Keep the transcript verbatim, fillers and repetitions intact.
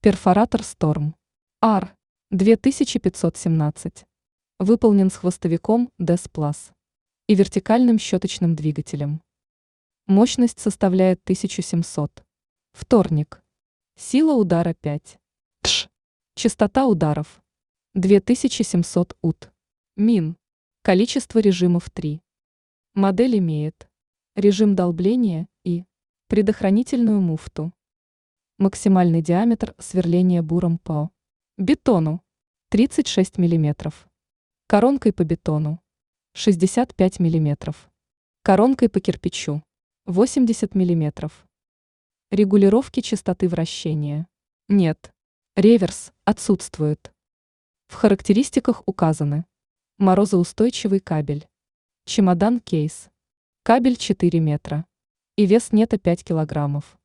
Перфоратор Storm ар две тысячи пятьсот семнадцать. Выполнен с хвостовиком ди эс Plus и вертикальным щеточным двигателем. Мощность составляет тысячу семьсот. Вторник. Сила удара пять. Тш. Частота ударов две тысячи семьсот ут. Мин. Количество режимов три. Модель имеет режим долбления и предохранительную муфту. Максимальный диаметр сверления буром по бетону тридцать шесть миллиметров. Коронкой по бетону шестьдесят пять миллиметров. Коронкой по кирпичу восемьдесят миллиметров. Регулировки частоты вращения нет. Реверс отсутствует. В характеристиках указаны: морозоустойчивый кабель, чемодан-кейс, кабель четыре метра и вес нета пять килограммов.